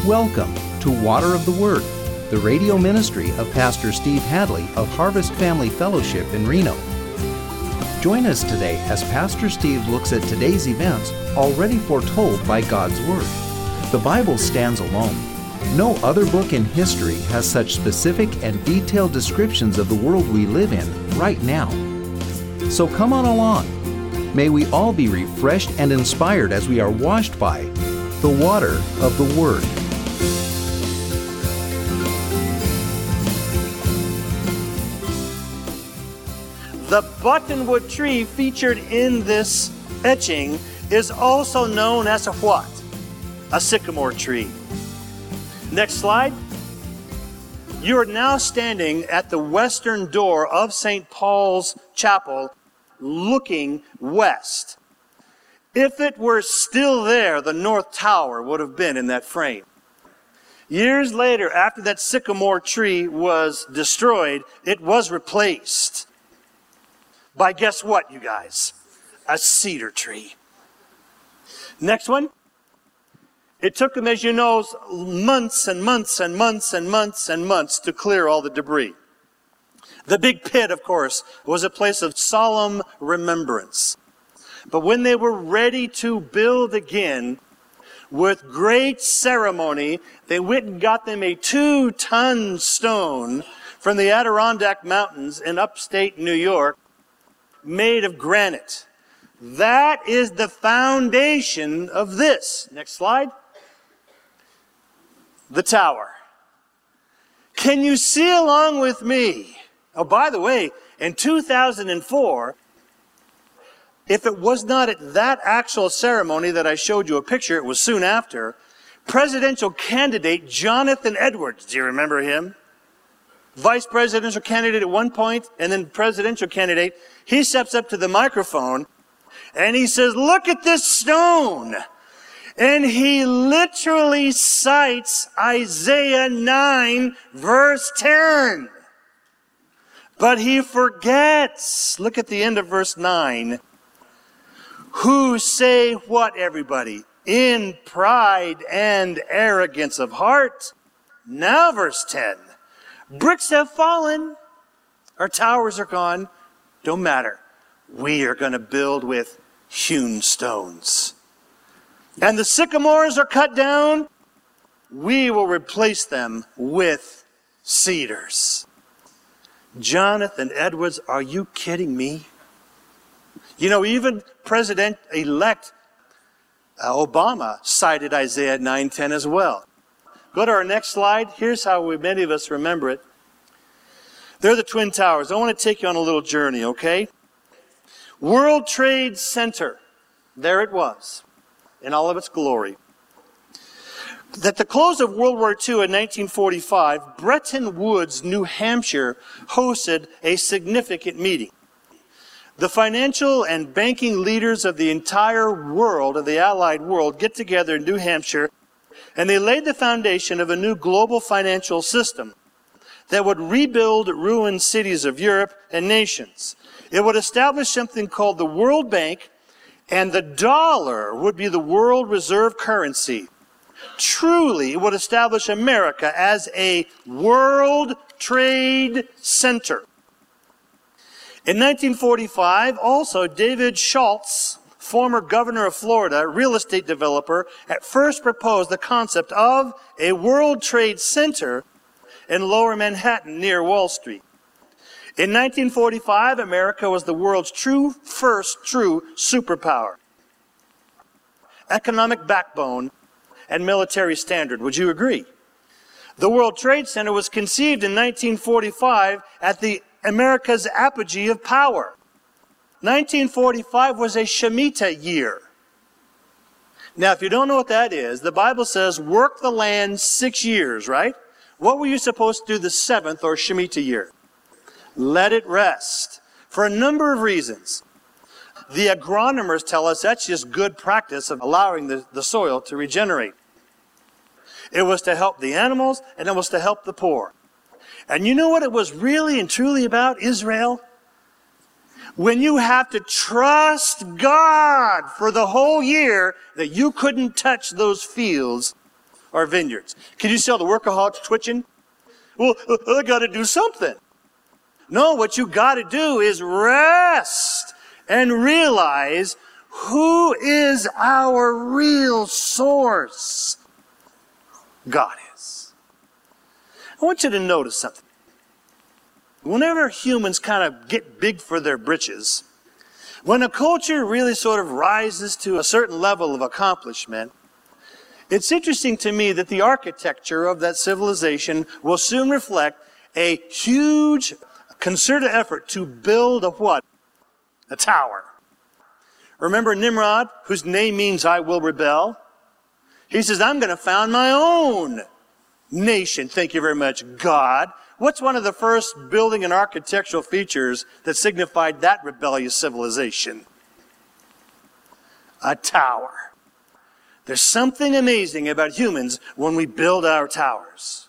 Welcome to Water of the Word, the radio ministry of Pastor Steve Hadley of Harvest Family Fellowship in Reno. Join us today as Pastor Steve looks at today's events already foretold by God's Word. The Bible stands alone. No other book in history has such specific and detailed descriptions of the world we live in right now. So come on along. May we all be refreshed and inspired as we are washed by the water of the Word. The buttonwood tree featured in this etching is also known as a what? A sycamore tree. Next slide. You are now standing at the western door of St. Paul's Chapel, looking west. If it were still there, the North Tower would have been in that frame. Years later, after that sycamore tree was destroyed, it was replaced by, guess what, you guys? A cedar tree. Next one. It took them, as you know, months and months and months and months and months to clear all the debris. The big pit, of course, was a place of solemn remembrance. But when they were ready to build again, with great ceremony, they went and got them a 2-ton stone from the Adirondack Mountains in upstate New York, made of granite. That is the foundation of this. Next slide. The tower. Can you see along with me? Oh, by the way, in 2004, if it was not at that actual ceremony that I showed you a picture, it was soon after, presidential candidate Jonathan Edwards, do you remember him? Vice presidential candidate at one point, and then presidential candidate, he steps up to the microphone and he says, "Look at this stone." And he literally cites Isaiah 9, verse 10. But he forgets, look at the end of verse 9, who say what, everybody? In pride and arrogance of heart. Now verse 10. Bricks have fallen. Our towers are gone. Don't matter. We are going to build with hewn stones. And the sycamores are cut down. We will replace them with cedars. Jonathan Edwards, are you kidding me? You know, even President-elect Obama cited Isaiah 9:10 as well. Go to our next slide. Here's how many of us remember it. They're the Twin Towers. I want to take you on a little journey, okay? World Trade Center. There it was, in all of its glory. At the close of World War II in 1945, Bretton Woods, New Hampshire, hosted a significant meeting. The financial and banking leaders of the entire world, of the Allied world, get together in New Hampshire, and they laid the foundation of a new global financial system that would rebuild ruined cities of Europe and nations. It would establish something called the World Bank, and the dollar would be the world reserve currency. Truly, it would establish America as a world trade center. In 1945, also, David Schultz, former governor of Florida, real estate developer, at first proposed the concept of a World Trade Center in Lower Manhattan near Wall Street. In 1945, America was the world's first true superpower. Economic backbone and military standard. Would you agree? The World Trade Center was conceived in 1945 at the America's apogee of power. 1945 was a Shemitah year. Now, if you don't know what that is, the Bible says, work the land 6 years, right? What were you supposed to do the 7th or Shemitah year? Let it rest. For a number of reasons. The agronomers tell us that's just good practice of allowing the soil to regenerate. It was to help the animals, and it was to help the poor. And you know what it was really and truly about, Israel? When you have to trust God for the whole year that you couldn't touch those fields our vineyards. Can you see all the workaholics twitching? Well, I got to do something. No, what you got to do is rest and realize who is our real source. God is. I want you to notice something. Whenever humans kind of get big for their britches, when a culture really sort of rises to a certain level of accomplishment, it's interesting to me that the architecture of that civilization will soon reflect a huge concerted effort to build a what? A tower. Remember Nimrod, whose name means I will rebel? He says, I'm going to found my own nation. Thank you very much, God. What's one of the first building and architectural features that signified that rebellious civilization? A tower. There's something amazing about humans when we build our towers.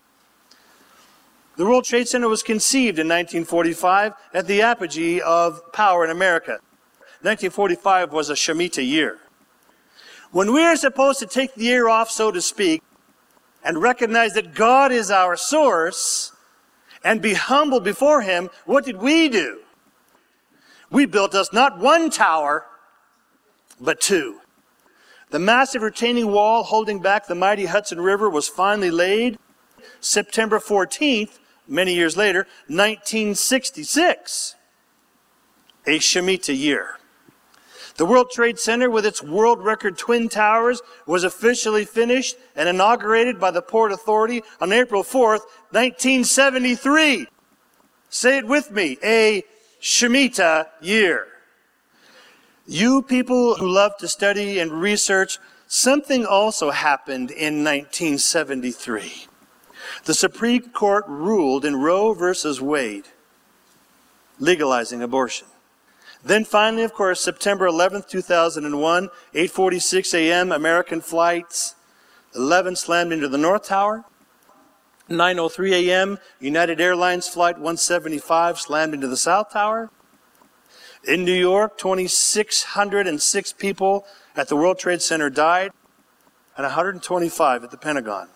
The World Trade Center was conceived in 1945 at the apogee of power in America. 1945 was a Shemitah year. When we are supposed to take the year off, so to speak, and recognize that God is our source and be humble before Him, what did we do? We built us not one tower, but two. The massive retaining wall holding back the mighty Hudson River was finally laid September 14th, many years later, 1966, a Shemitah year. The World Trade Center, with its world record twin towers, was officially finished and inaugurated by the Port Authority on April 4th, 1973. Say it with me, a Shemitah year. You people who love to study and research, something also happened in 1973. The Supreme Court ruled in Roe versus Wade, legalizing abortion. Then finally, of course, September 11th, 2001, 8:46 a.m., American flights 11 slammed into the North Tower. 9:03 a.m., United Airlines Flight 175 slammed into the South Tower. In New York, 2,606 people at the World Trade Center died, and 125 at the Pentagon.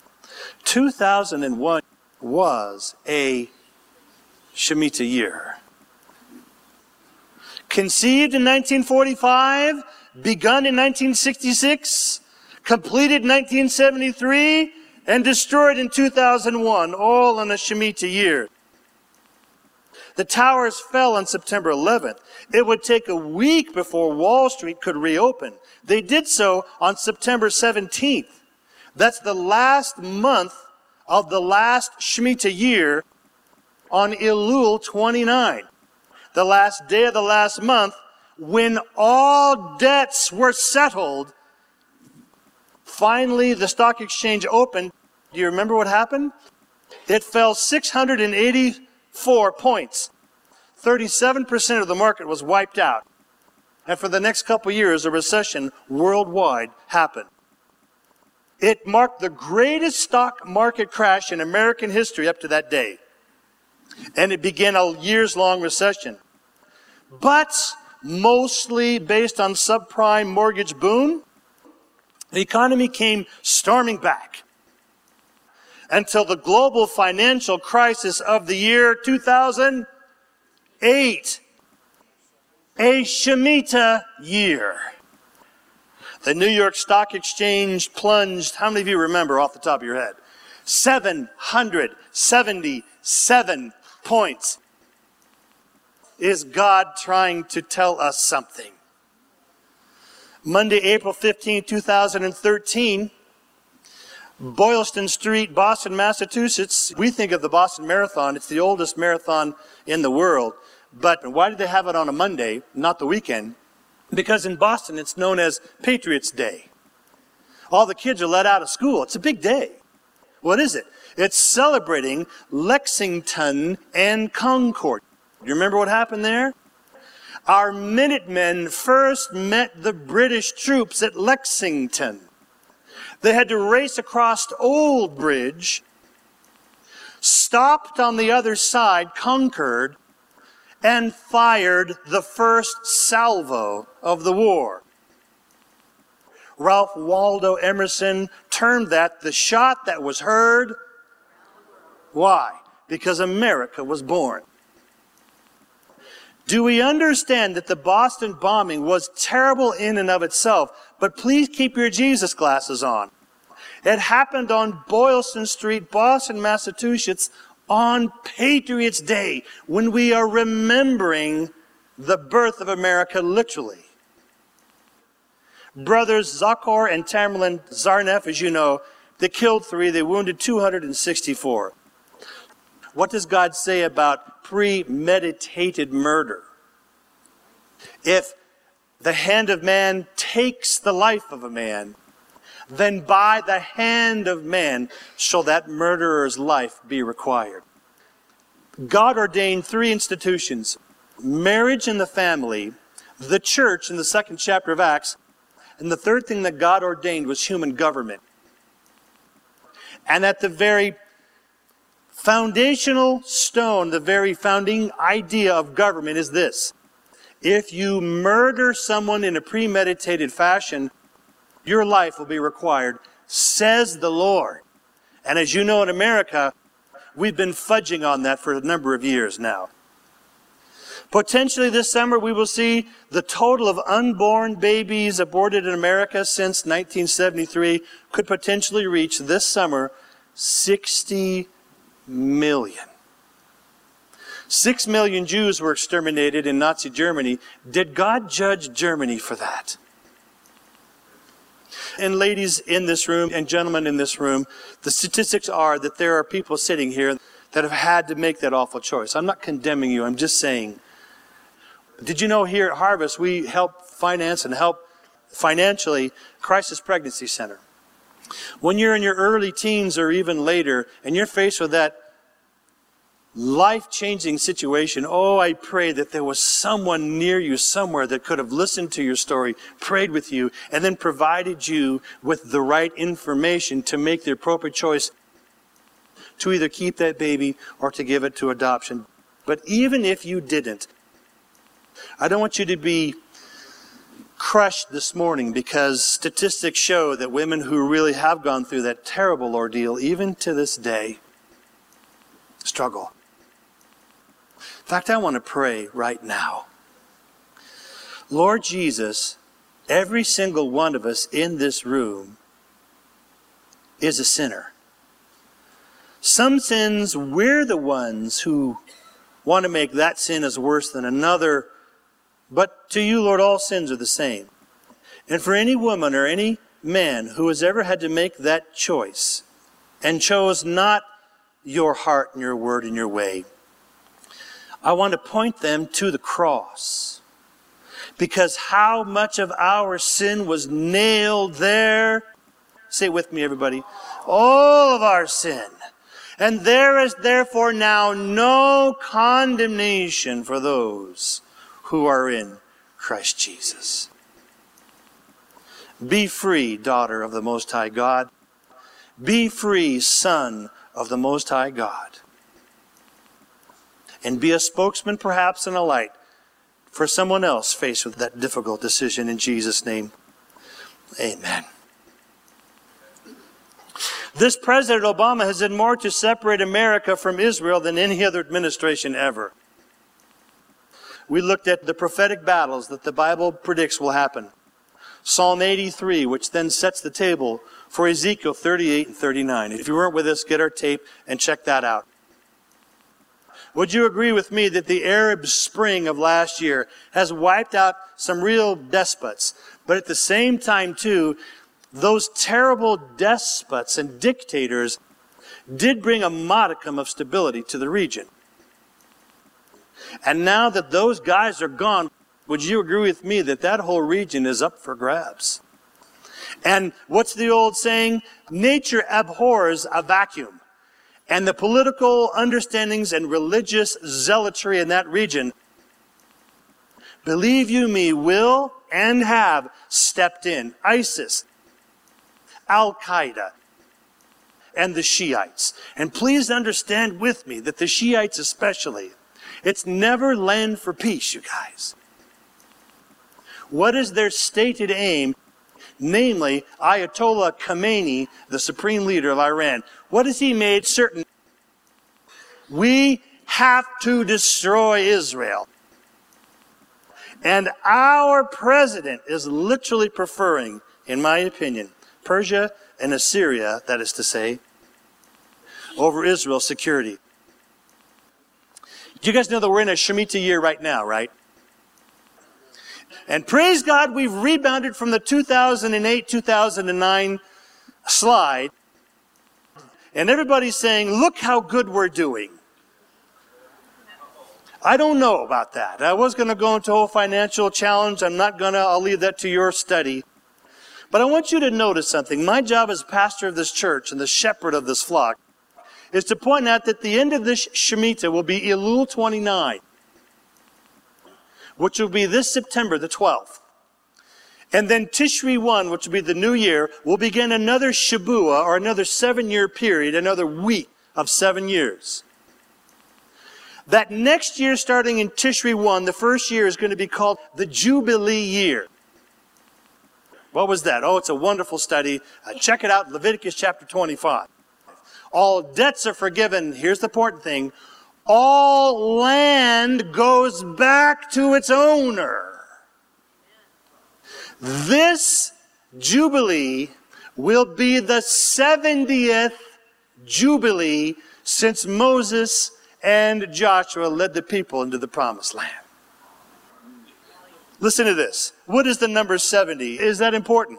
2001 was a Shemitah year. Conceived in 1945, begun in 1966, completed in 1973, and destroyed in 2001, all in a Shemitah year. The towers fell on September 11th. It would take a week before Wall Street could reopen. They did so on September 17th. That's the last month of the last Shemitah year on Elul 29. The last day of the last month, when all debts were settled, finally the stock exchange opened. Do you remember what happened? It fell 684 points. 37% of the market was wiped out. And for the next couple years, a recession worldwide happened. It marked the greatest stock market crash in American history up to that day. And it began a years-long recession. But mostly based on subprime mortgage boom, the economy came storming back until the global financial crisis of the year 2008, a Shemitah year. The New York Stock Exchange plunged, how many of you remember off the top of your head? 777 points. Is God trying to tell us something? Monday, April 15, 2013, Boylston Street, Boston, Massachusetts. We think of the Boston Marathon. It's the oldest marathon in the world. But why did they have it on a Monday, not the weekend? Because in Boston, it's known as Patriots' Day. All the kids are let out of school. It's a big day. What is it? It's celebrating Lexington and Concord. Do you remember what happened there? Our Minutemen first met the British troops at Lexington. They had to race across Old Bridge, stopped on the other side, Concord, and fired the first salvo of the war. Ralph Waldo Emerson termed that the shot that was heard. Why? Because America was born. Do we understand that the Boston bombing was terrible in and of itself? But please keep your Jesus glasses on. It happened on Boylston Street, Boston, Massachusetts, on Patriots' Day, when we are remembering the birth of America literally. Brothers Zakor and Tamerlan Tsarnaev, as you know, they killed 3, they wounded 264. What does God say about premeditated murder? If the hand of man takes the life of a man, then by the hand of man shall that murderer's life be required. God ordained 3 institutions: marriage and the family, the church in the 2nd chapter of Acts, and the third thing that God ordained was human government. And at the very foundational stone, the very founding idea of government is this: if you murder someone in a premeditated fashion, your life will be required, says the Lord. And as you know, in America, we've been fudging on that for a number of years now. Potentially this summer we will see the total of unborn babies aborted in America since 1973 could potentially reach this summer 60 million. 6 million Jews were exterminated in Nazi Germany. Did God judge Germany for that? And ladies in this room and gentlemen in this room, the statistics are that there are people sitting here that have had to make that awful choice. I'm not condemning you, I'm just saying. Did you know here at Harvest we help finance and help financially Crisis Pregnancy Center? When you're in your early teens or even later and you're faced with that life-changing situation, oh, I pray that there was someone near you somewhere that could have listened to your story, prayed with you, and then provided you with the right information to make the appropriate choice to either keep that baby or to give it to adoption. But even if you didn't, I don't want you to be crushed this morning, because statistics show that women who really have gone through that terrible ordeal, even to this day, struggle. In fact, I want to pray right now. Lord Jesus, every single one of us in this room is a sinner. Some sins, we're the ones who want to make that sin as worse than another. But to you, Lord, all sins are the same. And for any woman or any man who has ever had to make that choice and chose not your heart and your word and your way, I want to point them to the cross. Because how much of our sin was nailed there? Say it with me, everybody. All of our sin. And there is therefore now no condemnation for those who are in Christ Jesus. Be free, daughter of the Most High God. Be free, son of the Most High God. And be a spokesman, perhaps, and a light for someone else faced with that difficult decision in Jesus' name. Amen. This President Obama has done more to separate America from Israel than any other administration ever. We looked at the prophetic battles that the Bible predicts will happen. Psalm 83, which then sets the table for Ezekiel 38 and 39. If you weren't with us, get our tape and check that out. Would you agree with me that the Arab Spring of last year has wiped out some real despots? But at the same time, too, those terrible despots and dictators did bring a modicum of stability to the region. And now that those guys are gone, would you agree with me that that whole region is up for grabs? And what's the old saying? Nature abhors a vacuum. And the political understandings and religious zealotry in that region, believe you me, will and have stepped in. ISIS, Al-Qaeda, and the Shiites. And please understand with me that the Shiites especially, it's never land for peace, you guys. What is their stated aim? namely Ayatollah Khamenei, the supreme leader of Iran. What has he made certain? We have to destroy Israel. And our president is literally preferring, in my opinion, Persia and Assyria, that is to say, over Israel's security. Do you guys know that we're in a Shemitah year right now, right? And praise God, we've rebounded from the 2008-2009 slide. And everybody's saying, look how good we're doing. I don't know about that. I was going to go into a whole financial challenge. I'll leave that to your study. But I want you to notice something. My job as pastor of this church and the shepherd of this flock is to point out that the end of this Shemitah will be Elul 29, which will be this September the 12th. And then Tishri 1, which will be the new year, will begin another Shabua, or another 7-year period, another week of 7 years. That next year, starting in Tishri 1, the first year is going to be called the Jubilee year. What was that? Oh, it's a wonderful study. Check it out, Leviticus chapter 25. All debts are forgiven. Here's the important thing. All land goes back to its owner. This Jubilee will be the 70th Jubilee since Moses and Joshua led the people into the promised land. Listen to this. What is the number 70? Is that important?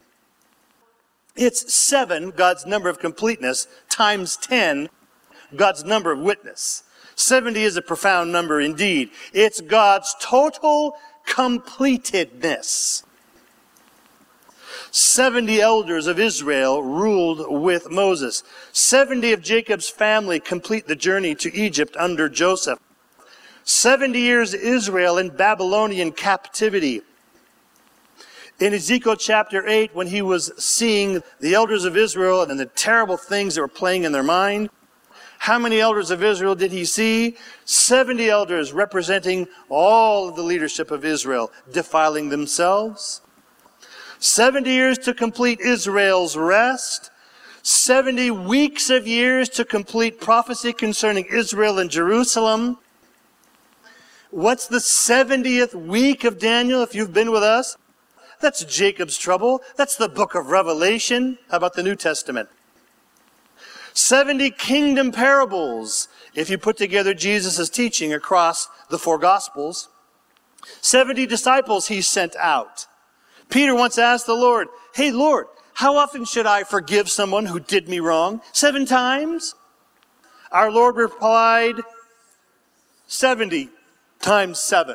It's 7, God's number of completeness, times 10, God's number of witness. 70 is a profound number indeed. It's God's total completedness. 70 elders of Israel ruled with Moses. 70 of Jacob's family complete the journey to Egypt under Joseph. 70 years Israel in Babylonian captivity. In Ezekiel chapter 8, when he was seeing the elders of Israel and the terrible things that were playing in their mind, how many elders of Israel did he see? 70 elders representing all of the leadership of Israel, defiling themselves. 70 years to complete Israel's rest. 70 weeks of years to complete prophecy concerning Israel and Jerusalem. What's the 70th week of Daniel, if you've been with us? That's Jacob's trouble. That's the book of Revelation. How about the New Testament? 70 kingdom parables, if you put together Jesus' teaching across the 4 Gospels. 70 disciples he sent out. Peter once asked the Lord, hey, Lord, how often should I forgive someone who did me wrong? 7 times? Our Lord replied, 70 times 7.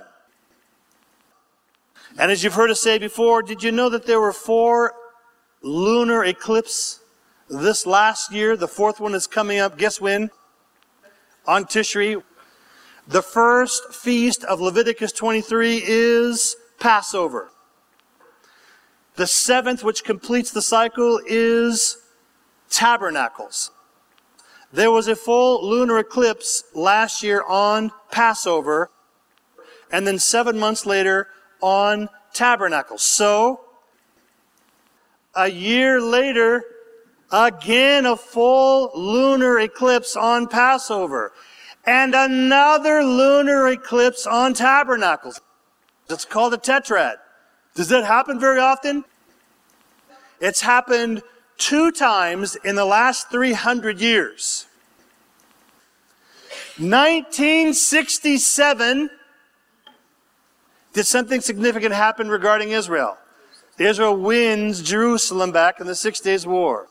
And as you've heard us say before, did you know that there were 4 lunar eclipses this last year? The 4th one is coming up, guess when? On Tishri. The first feast of Leviticus 23 is Passover. The 7th, which completes the cycle, is Tabernacles. There was a full lunar eclipse last year on Passover, and then 7 months later on Tabernacles. So, a year later, again a full lunar eclipse on Passover, and another lunar eclipse on Tabernacles. It's called a tetrad. Does that happen very often? It's happened 2 times in the last 300 years. 1967, did something significant happen regarding Israel? Israel wins Jerusalem back in the 6 Days War.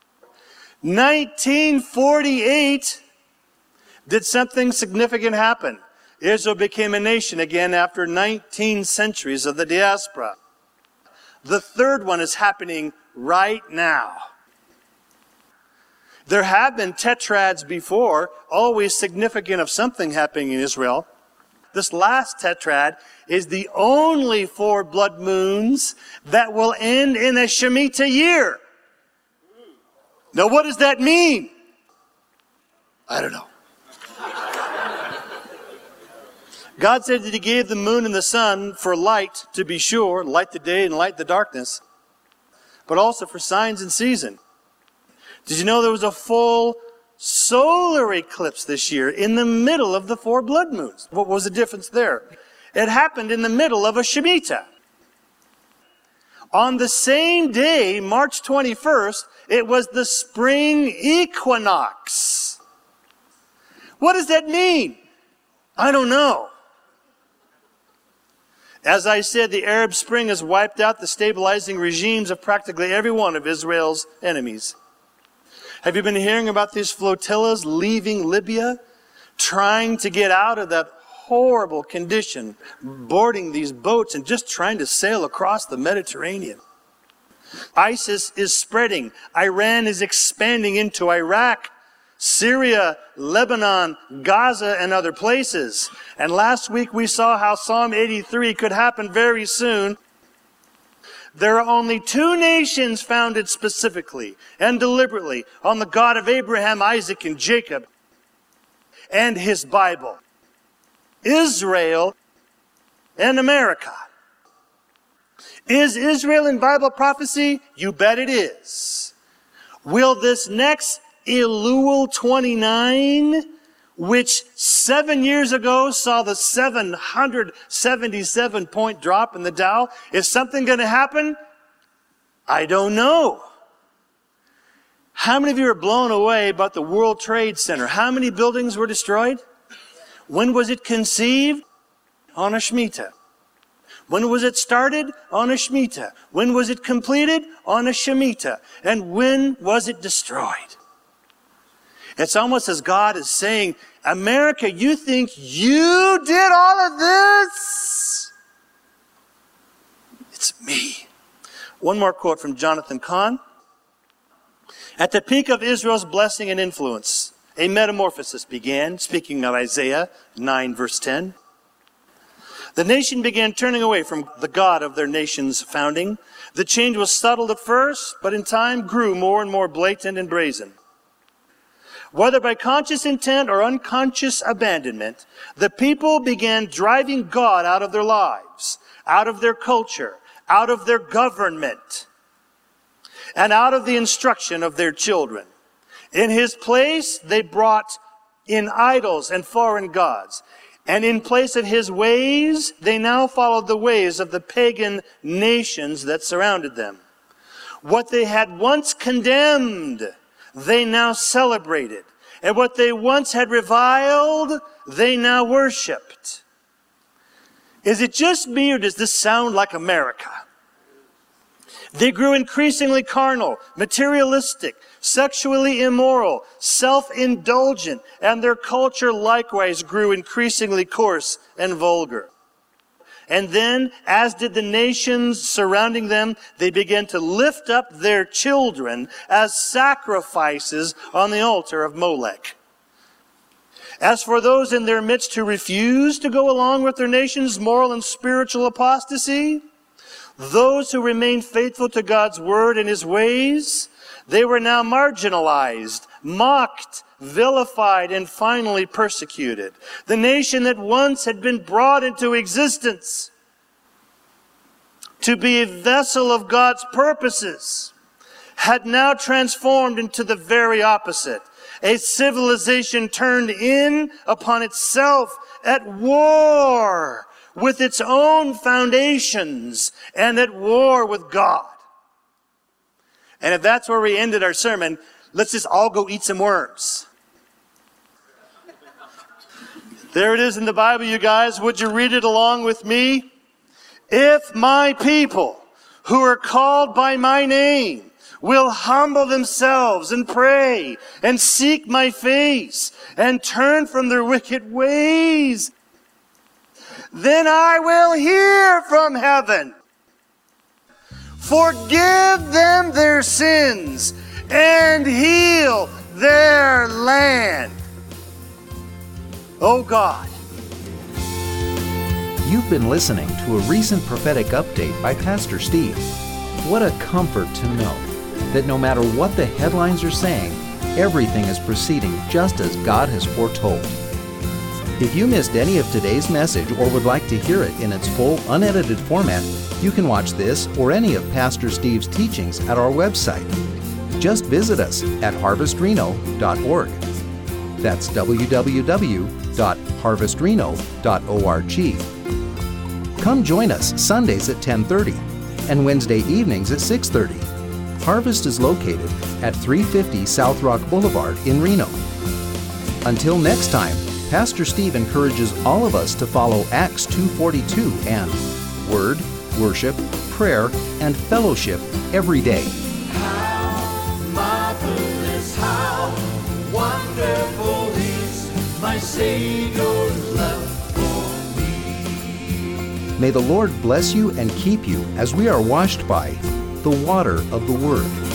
1948, did something significant happen? Israel became a nation again after 19 centuries of the diaspora. The 3rd one is happening right now. There have been tetrads before, always significant of something happening in Israel. This last tetrad is the only 4 blood moons that will end in a Shemitah year. Now, what does that mean? I don't know. God said that he gave the moon and the sun for light, to be sure, light the day and light the darkness. but also for signs and season. Did you know there was a full solar eclipse this year in the middle of the 4 blood moons? What was the difference there? It happened in the middle of a Shemitah. On the same day, March 21st, it was the spring equinox. What does that mean? I don't know. As I said, the Arab Spring has wiped out the stabilizing regimes of practically every one of Israel's enemies. Have you been hearing about these flotillas leaving Libya, trying to get out of that horrible condition, boarding these boats and just trying to sail across the Mediterranean? ISIS is spreading. Iran is expanding into Iraq, Syria, Lebanon, Gaza, and other places. And last week we saw how Psalm 83 could happen very soon. There are only 2 nations founded specifically and deliberately on the God of Abraham, Isaac, and Jacob and his Bible: Israel and America. Is Israel in Bible prophecy? You bet it is. Will this next Elul 29, which 7 years ago saw the 777-point drop in the Dow, is something going to happen? I don't know. How many of you are blown away about the World Trade Center? How many buildings were destroyed? When was it conceived? On a Shemitah. When was it started? On a Shemitah. When was it completed? On a Shemitah. And when was it destroyed? It's almost as God is saying, America, you think you did all of this? It's me. One more quote from Jonathan Cahn. At the peak of Israel's blessing and influence, a metamorphosis began, speaking of Isaiah 9, verse 10. The nation began turning away from the God of their nation's founding. The change was subtle at first, but in time grew more and more blatant and brazen. Whether by conscious intent or unconscious abandonment, the people began driving God out of their lives, out of their culture, out of their government, and out of the instruction of their children. In his place, they brought in idols and foreign gods. And in place of his ways, they now followed the ways of the pagan nations that surrounded them. What they had once condemned, they now celebrated. And what they once had reviled, they now worshipped. Is it just me, or does this sound like America? They grew increasingly carnal, materialistic, sexually immoral, self-indulgent, and their culture likewise grew increasingly coarse and vulgar. And then, as did the nations surrounding them, they began to lift up their children as sacrifices on the altar of Molech. As for those in their midst who refused to go along with their nation's moral and spiritual apostasy, those who remained faithful to God's word and his ways, they were now marginalized, mocked, vilified, and finally persecuted. The nation that once had been brought into existence to be a vessel of God's purposes had now transformed into the very opposite. A civilization turned in upon itself, at war with its own foundations and at war with God. And if that's where we ended our sermon, let's just all go eat some worms. There it is in the Bible, you guys. Would you read it along with me? If my people who are called by my name will humble themselves and pray and seek my face and turn from their wicked ways, then I will hear from heaven, forgive them their sins, and heal their land. Oh God. You've been listening to a recent prophetic update by Pastor Steve. What a comfort to know that no matter what the headlines are saying, everything is proceeding just as God has foretold. If you missed any of today's message or would like to hear it in its full, unedited format, you can watch this or any of Pastor Steve's teachings at our website. Just visit us at harvestreno.org. That's www.harvestreno.org. Come join us Sundays at 10:30 and Wednesday evenings at 6:30. Harvest is located at 350 South Rock Boulevard in Reno. Until next time, Pastor Steve encourages all of us to follow Acts 2:42 and Word, Worship, Prayer, and Fellowship every day. How marvelous, how wonderful is my Savior's love for me. May the Lord bless you and keep you as we are washed by the water of the Word.